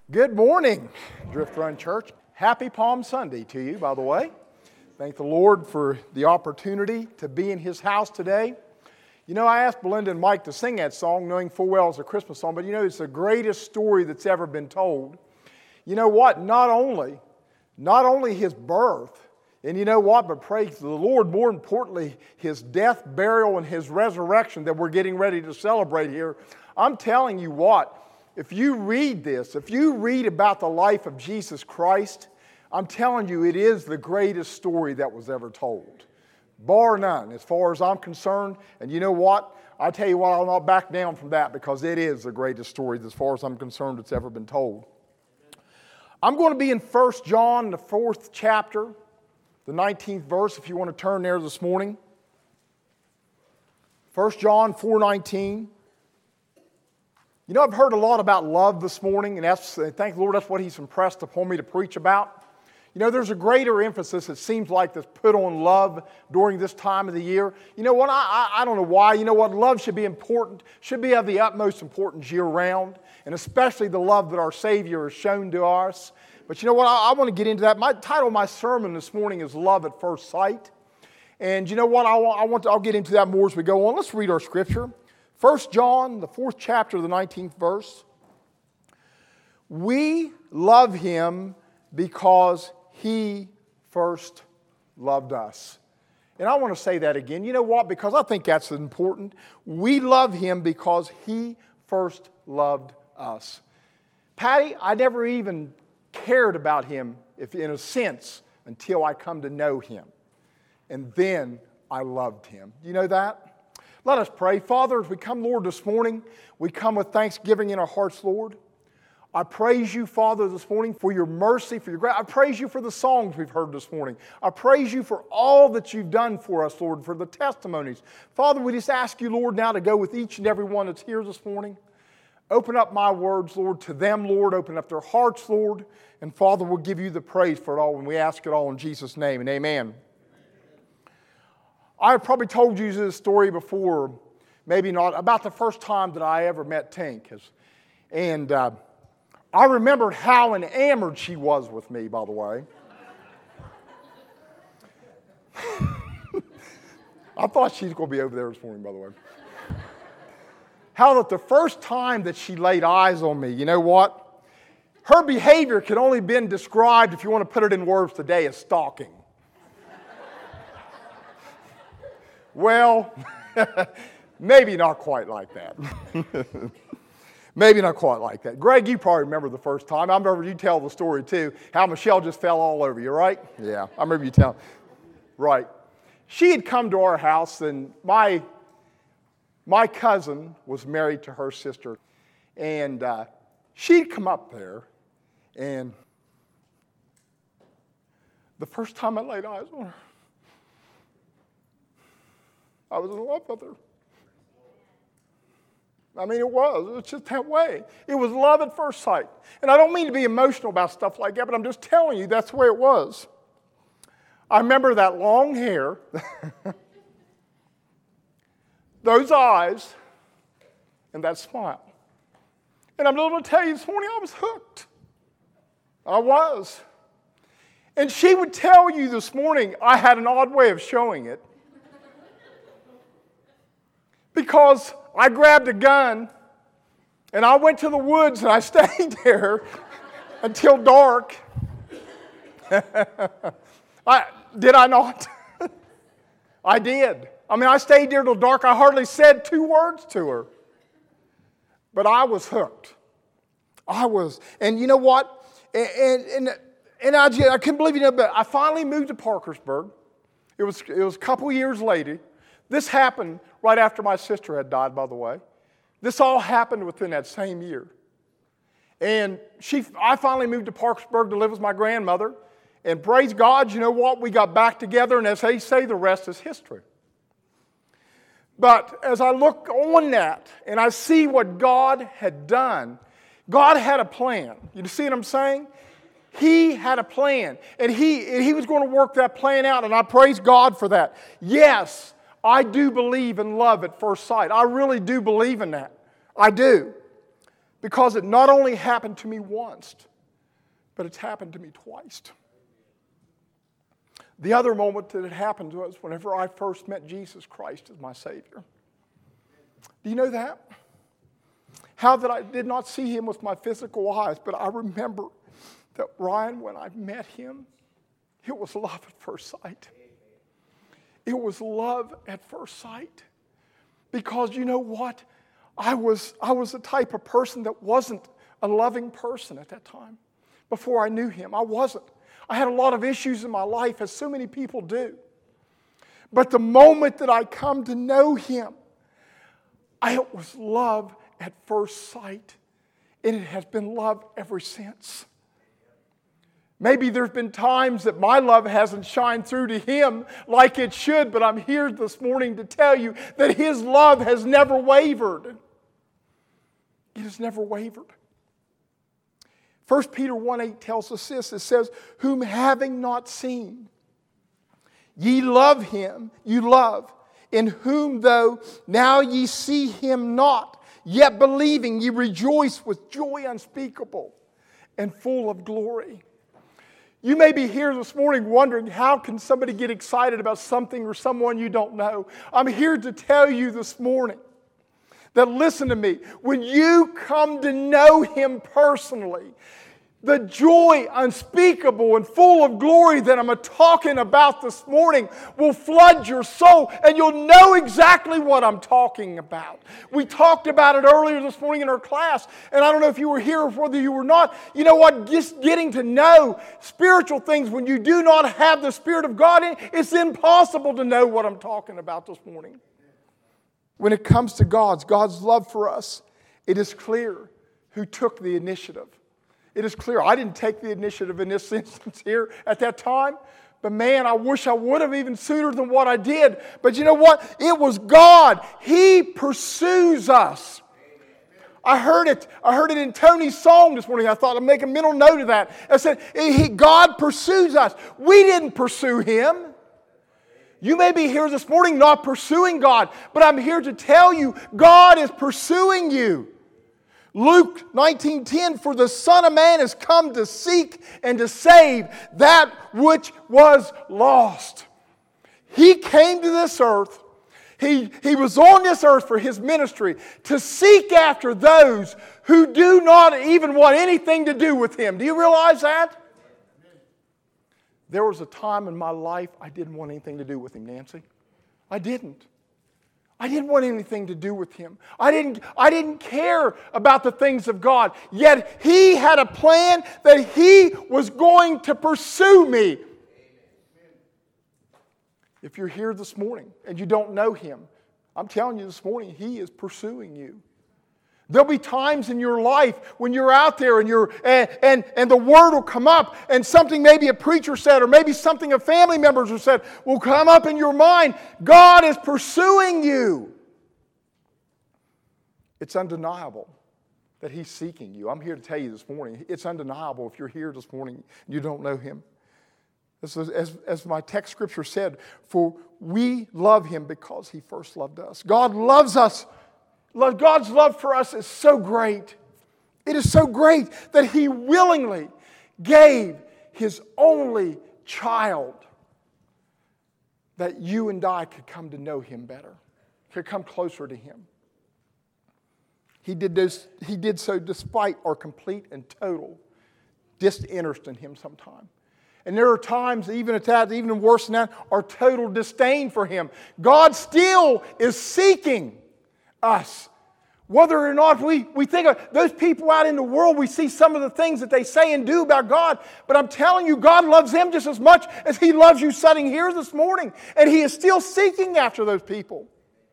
Good morning, Drift Run Church. Happy Palm Sunday to you, by the way. Thank the Lord for the opportunity to be in His house today. You know, I asked Belinda and Mike to sing that song, knowing full well it's a Christmas song, but you know, it's the greatest story that's ever been told. You know what? Not only His birth, and you know what? But praise the Lord, more importantly, His death, burial, and His resurrection that we're getting ready to celebrate here. I'm telling you what, if you read this, if you read about the life of Jesus Christ, I'm telling you, it is the greatest story that was ever told. Bar none, as far as I'm concerned. And you know what? I tell you what, I'll not back down from that because it is the greatest story, as far as I'm concerned, that's ever been told. I'm going to be in 1 John, the 4th chapter, the 19th verse, if you want to turn there this morning. 1 John 4:19. You know, I've heard a lot about love this morning, and thank the Lord, that's what He's impressed upon me to preach about. You know, there's a greater emphasis, it seems like, that's put on love during this time of the year. You know what, I don't know why. You know what, love should be important, should be of the utmost importance year-round, and especially the love that our Savior has shown to us. But you know what, I want to get into that. My title of my sermon this morning is Love at First Sight. And you know what, I'll get into that more as we go on. Let's read our scripture. 1 John, the 4th chapter, the 19th verse. We love Him because He first loved us. And I want to say that again. You know what? Because I think that's important. We love Him because He first loved us. Patty, I never even cared about Him, if in a sense, until I come to know Him. And then I loved Him. Do you know that? Let us pray. Father, as we come, Lord, this morning, we come with thanksgiving in our hearts, Lord. I praise You, Father, this morning for Your mercy, for Your grace. I praise You for the songs we've heard this morning. I praise You for all that You've done for us, Lord, for the testimonies. Father, we just ask You, Lord, now to go with each and every one that's here this morning. Open up my words, Lord, to them, Lord. Open up their hearts, Lord. And Father, we'll give You the praise for it all, and we ask it all in Jesus' name, and amen. I've probably told you this story before, maybe not, about the first time that I ever met Tink. And I remembered how enamored she was with me, by the way. I thought she's going to be over there this morning, by the way. How that the first time that she laid eyes on me, you know what? Her behavior could only been described, if you want to put it in words today, as stalking. Well, maybe not quite like that. Maybe not quite like that. Greg, you probably remember the first time. I remember you tell the story too, how Michelle just fell all over you, right? Yeah, I remember you telling. Right. She had come to our house, and my cousin was married to her sister. And she'd come up there, and the first time I laid eyes on her, I was in love with her. I mean, it was just that way. It was love at first sight. And I don't mean to be emotional about stuff like that, but I'm just telling you that's the way it was. I remember that long hair, those eyes, and that smile. And I'm going to tell you this morning, I was hooked. I was. And she would tell you this morning, I had an odd way of showing it. Because I grabbed a gun and I went to the woods and I stayed there until dark. Did I not? I did. I mean, I stayed there till dark. I hardly said 2 words to her. But I was hooked. I was. And you know what? And I couldn't believe it, but I finally moved to Parkersburg. It was a couple years later. This happened right after my sister had died, by the way. This all happened within that same year. And I finally moved to Parkersburg to live with my grandmother. And praise God, you know what? We got back together, and as they say, the rest is history. But as I look on that, and I see what God had done, God had a plan. You see what I'm saying? He had a plan. And he was going to work that plan out, and I praise God for that. Yes, I do believe in love at first sight. I really do believe in that. I do. Because it not only happened to me once, but it's happened to me twice. The other moment that it happened was whenever I first met Jesus Christ as my Savior. Do you know that? How that I did not see Him with my physical eyes, but I remember that, Ryan, when I met Him, it was love at first sight. It was love at first sight. Because you know what? I was the type of person that wasn't a loving person at that time. Before I knew Him, I wasn't. I had a lot of issues in my life, as so many people do. But the moment that I come to know Him, it was love at first sight. And it has been love ever since. Maybe there's been times that my love hasn't shined through to Him like it should, but I'm here this morning to tell you that His love has never wavered. It has never wavered. 1 Peter 1:8 tells us this. It says, whom having not seen, ye love Him, you love, in whom though now ye see Him not, yet believing ye rejoice with joy unspeakable and full of glory. You may be here this morning wondering, how can somebody get excited about something or someone you don't know? I'm here to tell you this morning that, listen to me, when you come to know Him personally, the joy unspeakable and full of glory that I'm talking about this morning will flood your soul, and you'll know exactly what I'm talking about. We talked about it earlier this morning in our class, and I don't know if you were here or whether you were not. You know what? Just getting to know spiritual things when you do not have the Spirit of God in, it's impossible to know what I'm talking about this morning. When it comes to God's love for us, it is clear who took the initiative. It is clear. I didn't take the initiative in this instance here at that time. But man, I wish I would have even sooner than what I did. But you know what? It was God. He pursues us. I heard it in Tony's song this morning. I thought I'd make a mental note of that. I said, God pursues us. We didn't pursue Him. You may be here this morning not pursuing God, but I'm here to tell you, God is pursuing you. Luke 19:10, for the Son of Man has come to seek and to save that which was lost. He came to this earth. He was on this earth for His ministry to seek after those who do not even want anything to do with Him. Do you realize that? There was a time in my life I didn't want anything to do with Him, Nancy. I didn't. I didn't want anything to do with Him. I didn't care about the things of God. Yet He had a plan that He was going to pursue me. If you're here this morning and you don't know Him, I'm telling you this morning, He is pursuing you. There'll be times in your life when you're out there and the word will come up, and something maybe a preacher said or maybe something a family members have said will come up in your mind. God is pursuing you. It's undeniable that He's seeking you. I'm here to tell you this morning, it's undeniable if you're here this morning and you don't know Him. As my text scripture said, for we love Him because He first loved us. God loves us. God's love for us is so great. It is so great that He willingly gave His only child that you and I could come to know Him better, could come closer to Him. He did so despite our complete and total disinterest in Him sometime. And there are times, even at that, even worse than that, our total disdain for Him. God still is seeking us. Whether or not we think of those people out in the world, we see some of the things that they say and do about God. But I'm telling you, God loves them just as much as He loves you sitting here this morning. And He is still seeking after those people.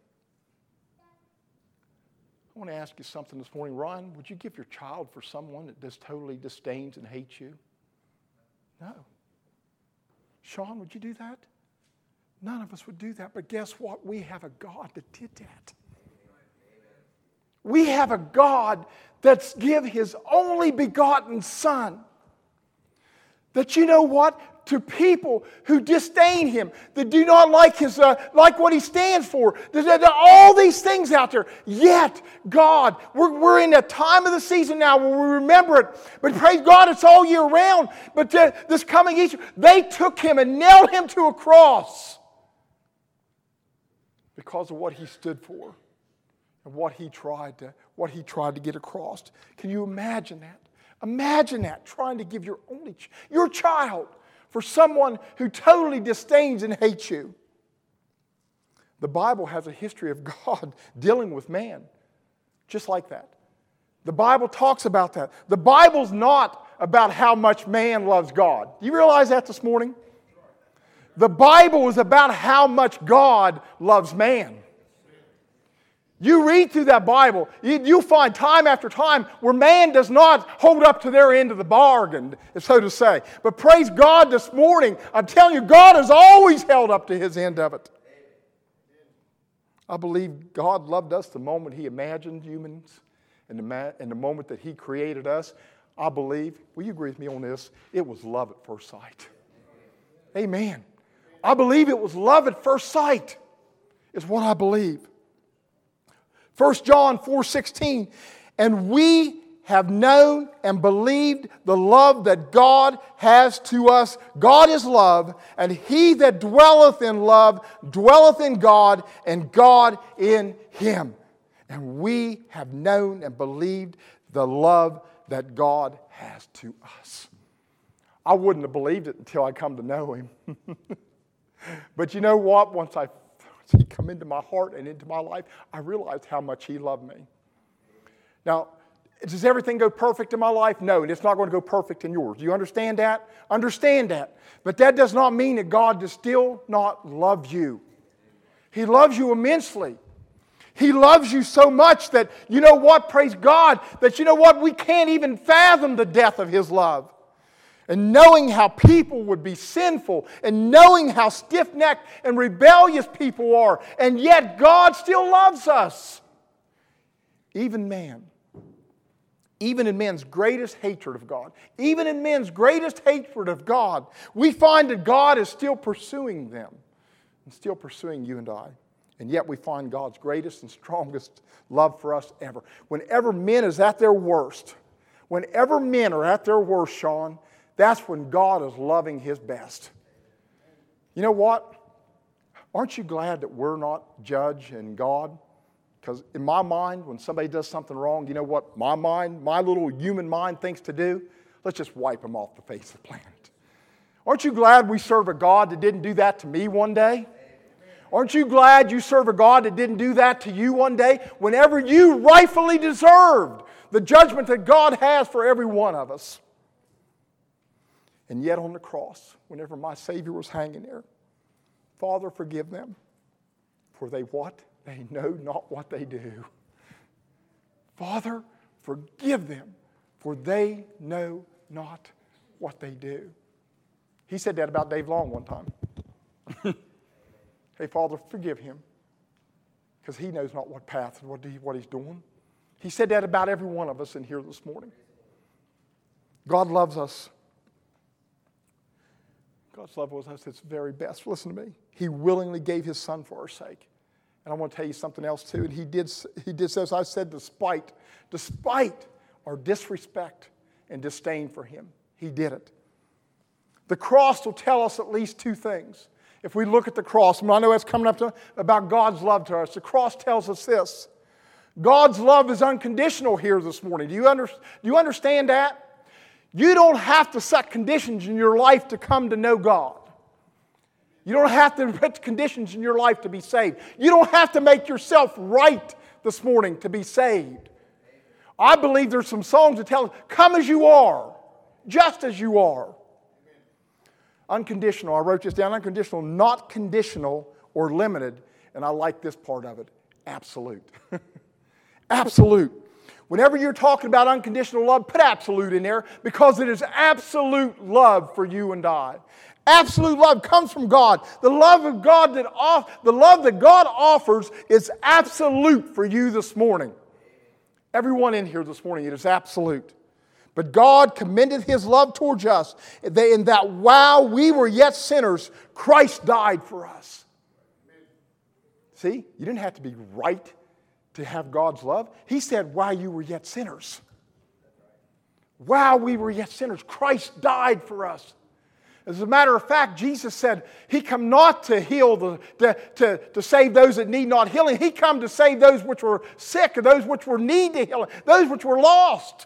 I want to ask you something this morning. Ron, would you give your child for someone that just totally disdains and hates you? No. Sean, would you do that? None of us would do that. But guess what? We have a God that did that. We have a God that's give His only begotten Son. That, you know what? to people who disdain him, that do not like like what he stands for. There's all these things out there. Yet, God, we're in a time of the season now where we remember it. But praise God, it's all year round. But this coming Easter, they took him and nailed him to a cross because of what he stood for and what he tried to get across. Can you imagine that? Imagine that, trying to give your child for someone who totally disdains and hates you. The Bible has a history of God dealing with man just like that. The Bible talks about that. The Bible's not about how much man loves God. Do you realize that this morning? The Bible is about how much God loves man. You read through that Bible, you'll find time after time where man does not hold up to their end of the bargain, so to say. But praise God this morning, I'm telling you, God has always held up to his end of it. I believe God loved us the moment he imagined humans and the moment that he created us. I believe, will you agree with me on this? It was love at first sight. Amen. I believe it was love at first sight is what I believe. 1 John 4:16, and we have known and believed the love that God has to us. God is love, and he that dwelleth in love dwelleth in God, and God in him. And we have known and believed the love that God has to us. I wouldn't have believed it until I come to know him. But you know what? Once he come into my heart and into my life, I realized how much he loved me. Now, does everything go perfect in my life? No, and it's not going to go perfect in yours. Do you understand that? Understand that. But that does not mean that God does still not love you. He loves you immensely. He loves you so much that, you know what, praise God, that you know what, we can't even fathom the depth of his love. And knowing how people would be sinful, and knowing how stiff-necked and rebellious people are, and yet God still loves us. Even man. Even in men's greatest hatred of God, even in men's greatest hatred of God, we find that God is still pursuing them and still pursuing you and I. And yet we find God's greatest and strongest love for us ever. Whenever men is at their worst, whenever men are at their worst, Sean, that's when God is loving his best. You know what? Aren't you glad that we're not judge and God? Because in my mind, when somebody does something wrong, you know what my little human mind thinks to do? Let's just wipe them off the face of the planet. Aren't you glad we serve a God that didn't do that to me one day? Aren't you glad you serve a God that didn't do that to you one day? Whenever you rightfully deserved the judgment that God has for every one of us. And yet on the cross, whenever my Savior was hanging there, Father, forgive them, for they what? They know not what they do. Father, forgive them, for they know not what they do. He said that about Dave Long one time. Hey, Father, forgive him, because he knows not what path and what he's doing. He said that about every one of us in here this morning. God loves us. God's love was us its very best. Listen to me. He willingly gave his son for our sake. And I want to tell you something else too. And he did so, as I said, despite our disrespect and disdain for him. He did it. The cross will tell us at least two things. If we look at the cross, and I know it's coming up about God's love to us. The cross tells us this. God's love is unconditional here this morning. Do you understand that? You don't have to set conditions in your life to come to know God. You don't have to put conditions in your life to be saved. You don't have to make yourself right this morning to be saved. I believe there's some songs that tell us, come as you are, just as you are. Unconditional, I wrote this down, unconditional, not conditional or limited, and I like this part of it, absolute. Absolute. Whenever you're talking about unconditional love, put absolute in there, because it is absolute love for you and I. Absolute love comes from God. The love of God the love that God offers is absolute for you this morning. Everyone in here this morning, it is absolute. But God commended His love towards us, in that while we were yet sinners, Christ died for us. See, you didn't have to be right to have God's love. He said, while you were yet sinners. While we were yet sinners, Christ died for us. As a matter of fact, Jesus said, He come not to heal, to save those that need not healing. He come to save those which were sick, and those which were need to healing, those which were lost.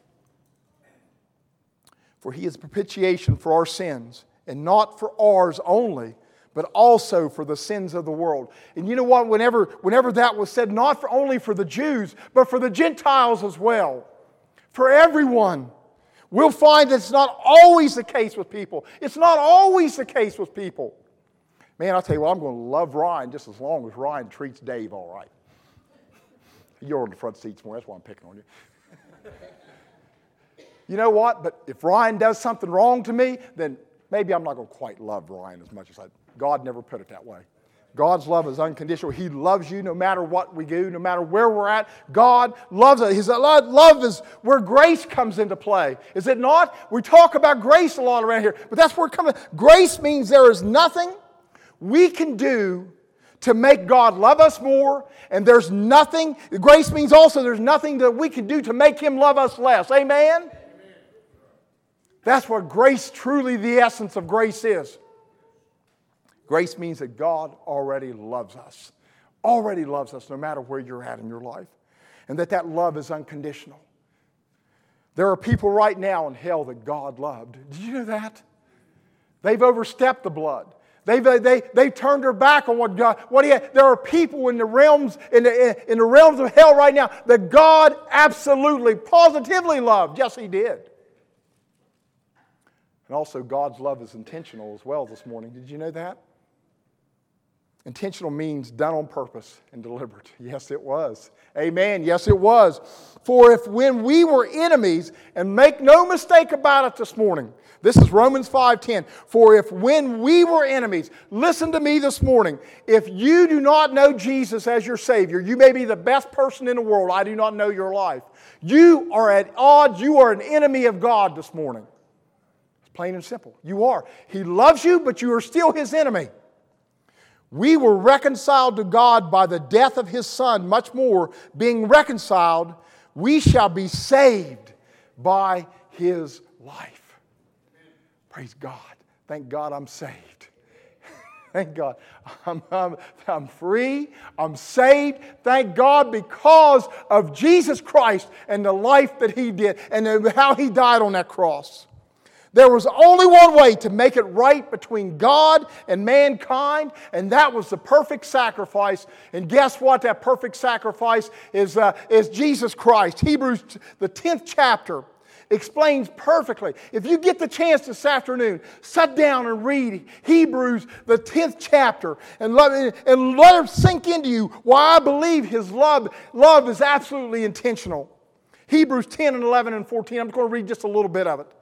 For He is propitiation for our sins, and not for ours only, but also for the sins of the world. And you know what? Whenever that was said, not only for the Jews, but for the Gentiles as well. For everyone. We'll find that it's not always the case with people. It's not always the case with people. Man, I'll tell you what, I'm going to love Ryan just as long as Ryan treats Dave all right. You're on the front seats more, that's why I'm picking on you. You know what? But if Ryan does something wrong to me, then maybe I'm not going to quite love Ryan as much as God never put it that way. God's love is unconditional. He loves you no matter what we do, no matter where we're at. God loves us. His love is where grace comes into play. Is it not? We talk about grace a lot around here, but that's where it comes. Grace means there is nothing we can do to make God love us more, and there's nothing, grace means also there's nothing that we can do to make Him love us less. Amen? That's what grace, truly the essence of grace is. Grace means that God already loves us. Already loves us no matter where you're at in your life. And that love is unconditional. There are people right now in hell that God loved. Did you know that? They've overstepped the blood. They've turned their back on what He had. There are people in the realms of hell right now that God absolutely, positively loved. Yes, He did. And also, God's love is intentional as well this morning. Did you know that? Intentional means done on purpose and deliberate. Yes, it was. Amen. Yes, it was. For if when we were enemies, and make no mistake about it this morning, this is Romans 5:10. For if when we were enemies, listen to me this morning, if you do not know Jesus as your Savior, you may be the best person in the world. I do not know your life. You are at odds. You are an enemy of God this morning. Plain and simple. You are. He loves you, but you are still His enemy. We were reconciled to God by the death of His Son. Much more, being reconciled, we shall be saved by His life. Praise God. Thank God I'm saved. Thank God. I'm free. I'm saved. Thank God because of Jesus Christ and the life that He did and how He died on that cross. There was only one way to make it right between God and mankind, and that was the perfect sacrifice. And guess what? That perfect sacrifice is Jesus Christ. Hebrews, the 10th chapter, explains perfectly. If you get the chance this afternoon, sit down and read Hebrews, the 10th chapter, and let it sink into you why I believe His love is absolutely intentional. Hebrews 10 and 11 and 14. I'm going to read just a little bit of it.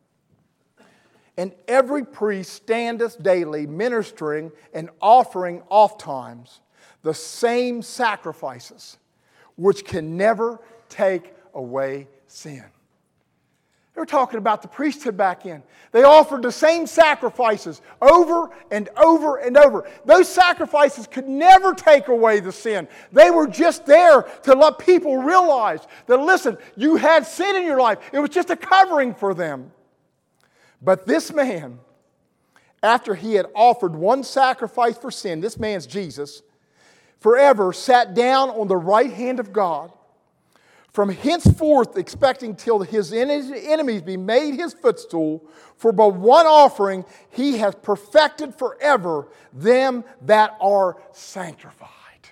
And every priest standeth daily, ministering and offering ofttimes the same sacrifices, which can never take away sin. They were talking about the priesthood back in. They offered the same sacrifices over and over and over. Those sacrifices could never take away the sin. They were just there to let people realize that, listen, you had sin in your life. It was just a covering for them. But this man, after He had offered one sacrifice for sin, this man's Jesus, forever sat down on the right hand of God, from henceforth expecting till His enemies be made His footstool, for by one offering He hath perfected forever them that are sanctified.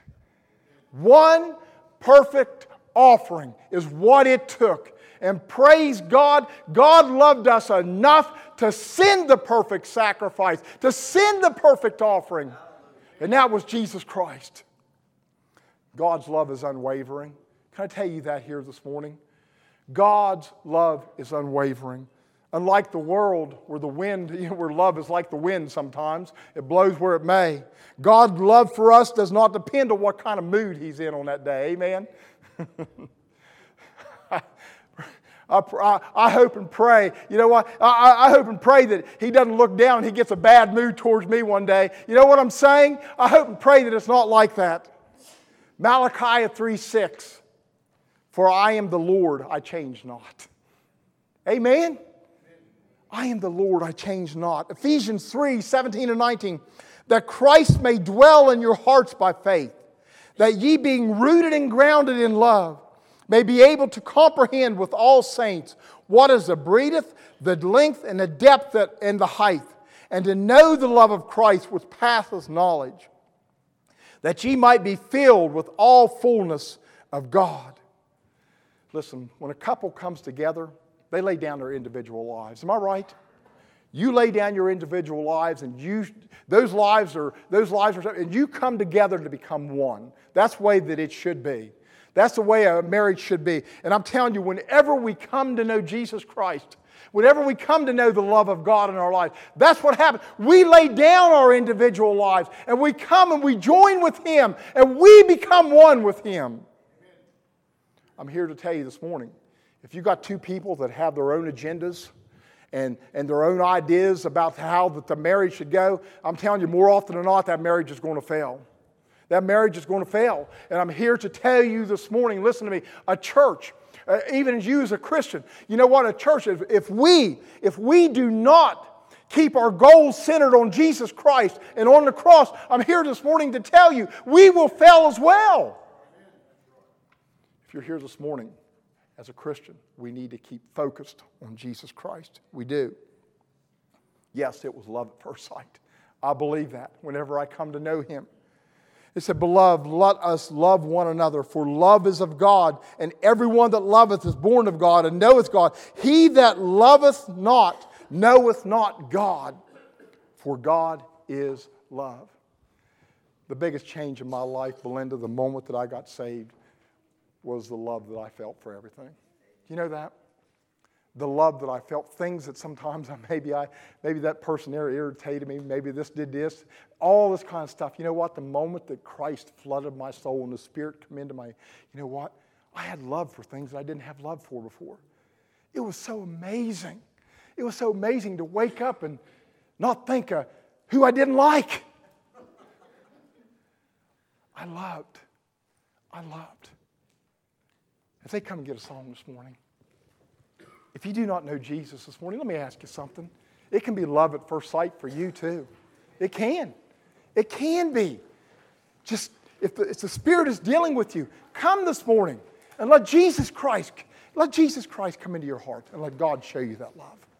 One perfect offering is what it took. And praise God, God loved us enough to send the perfect sacrifice, to send the perfect offering. And that was Jesus Christ. God's love is unwavering. Can I tell you that here this morning? God's love is unwavering. Unlike the world where the wind, where love is like the wind sometimes, it blows where it may. God's love for us does not depend on what kind of mood He's in on that day. Amen? I hope and pray. You know what? I hope and pray that he doesn't look down and he gets a bad mood towards me one day. You know what I'm saying? I hope and pray that it's not like that. Malachi 3:6. For I am the Lord, I change not. Amen? I am the Lord, I change not. Ephesians 3:17 and 19. That Christ may dwell in your hearts by faith, that ye being rooted and grounded in love, may be able to comprehend with all saints what is the breadth, the length, and the depth, and the height, and to know the love of Christ which passeth knowledge, that ye might be filled with all fullness of God. Listen, when a couple comes together, they lay down their individual lives. Am I right? You lay down your individual lives, and those lives are, and you come together to become one. That's the way that it should be. That's the way a marriage should be. And I'm telling you, whenever we come to know Jesus Christ, whenever we come to know the love of God in our life, that's what happens. We lay down our individual lives, and we come and we join with Him, and we become one with Him. I'm here to tell you this morning, if you've got two people that have their own agendas and their own ideas about how that the marriage should go, I'm telling you, more often than not, that marriage is going to fail. That marriage is going to fail. And I'm here to tell you this morning, listen to me, a church, even as you as a Christian, you know what, a church, if we do not keep our goals centered on Jesus Christ and on the cross, I'm here this morning to tell you, we will fail as well. If you're here this morning as a Christian, we need to keep focused on Jesus Christ. We do. Yes, it was love at first sight. I believe that whenever I come to know Him. It said, Beloved, let us love one another, for love is of God, and everyone that loveth is born of God and knoweth God. He that loveth not knoweth not God, for God is love. The biggest change in my life, Belinda, the moment that I got saved, was the love that I felt for everything. Do you know that? The love that I felt, things that sometimes maybe that person there irritated me, maybe this did this, all this kind of stuff. You know what? The moment that Christ flooded my soul and the Spirit came into my, you know what? I had love for things that I didn't have love for before. It was so amazing. It was so amazing to wake up and not think of who I didn't like. I loved. If they come and get a song this morning, if you do not know Jesus this morning, let me ask you something. It can be love at first sight for you too. It can. It can be. Just if the Spirit is dealing with you, come this morning and let Jesus Christ come into your heart and let God show you that love.